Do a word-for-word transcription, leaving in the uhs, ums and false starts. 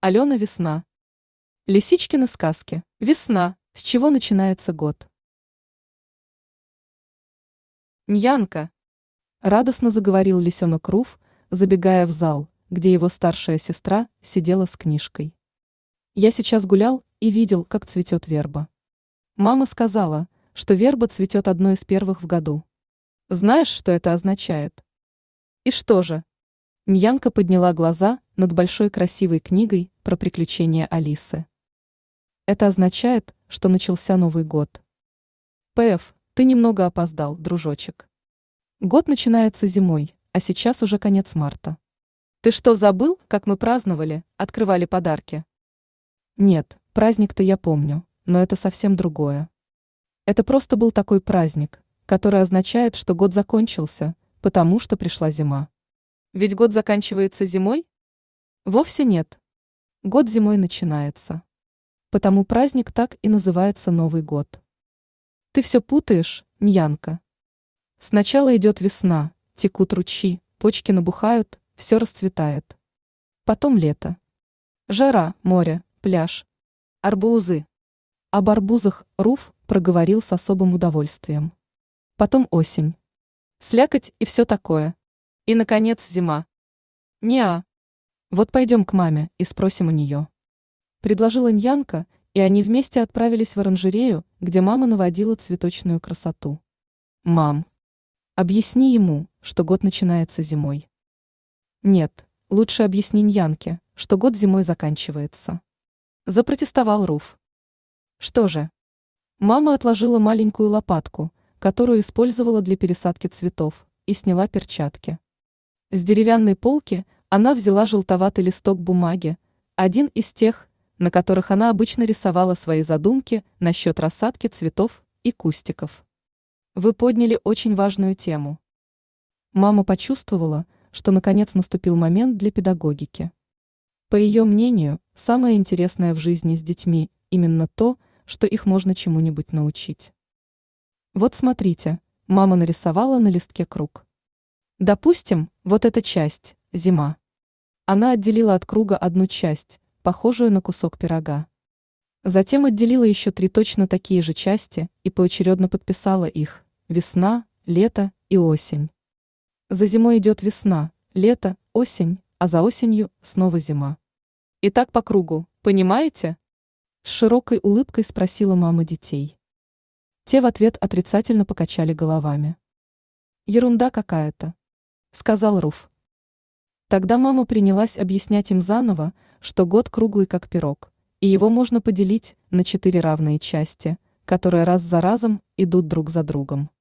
Алена Весна. Лисичкины сказки. Весна. С чего начинается год? Ньянка. Радостно заговорил лисенок Руф, забегая в зал, где его старшая сестра сидела с книжкой. Я сейчас гулял и видел, как цветет верба. Мама сказала, что верба цветет одной из первых в году. Знаешь, что это означает? И что же? Ньянка подняла глаза над большой красивой книгой про приключения Алисы. Это означает, что начался Новый год. ПФ, ты немного опоздал, дружочек. Год начинается зимой, а сейчас уже конец марта. Ты что, забыл, как мы праздновали, открывали подарки? Нет, праздник-то я помню, но это совсем другое. Это просто был такой праздник, который означает, что год закончился, потому что пришла зима. Ведь год заканчивается зимой? Вовсе нет. Год зимой начинается. Потому праздник так и называется Новый год. Ты все путаешь, Ньянка. Сначала идет весна, текут ручьи, почки набухают, все расцветает. Потом лето. Жара, море, пляж, арбузы. Об арбузах Руф проговорил с особым удовольствием. Потом осень. Слякоть и все такое. И, наконец, зима. Неа. Вот пойдем к маме и спросим у нее. Предложила Ньянка, и они вместе отправились в оранжерею, где мама наводила цветочную красоту. Мам, объясни ему, что год начинается зимой. Нет, лучше объясни Ньянке, что год зимой заканчивается. Запротестовал Руф. Что же? Мама отложила маленькую лопатку, которую использовала для пересадки цветов, и сняла перчатки. С деревянной полки она взяла желтоватый листок бумаги, один из тех, на которых она обычно рисовала свои задумки насчет рассадки цветов и кустиков. Вы подняли очень важную тему. Мама почувствовала, что наконец наступил момент для педагогики. По ее мнению, самое интересное в жизни с детьми именно то, что их можно чему-нибудь научить. Вот смотрите, мама нарисовала на листке круг. Допустим, вот эта часть – зима. Она отделила от круга одну часть, похожую на кусок пирога. Затем отделила еще три точно такие же части и поочередно подписала их – весна, лето и осень. За зимой идет весна, лето, осень, а за осенью снова зима. И так по кругу, понимаете? С широкой улыбкой спросила мама детей. Те в ответ отрицательно покачали головами. Ерунда какая-то, сказал Руф. Тогда мама принялась объяснять им заново, что год круглый как пирог, и его можно поделить на четыре равные части, которые раз за разом идут друг за другом.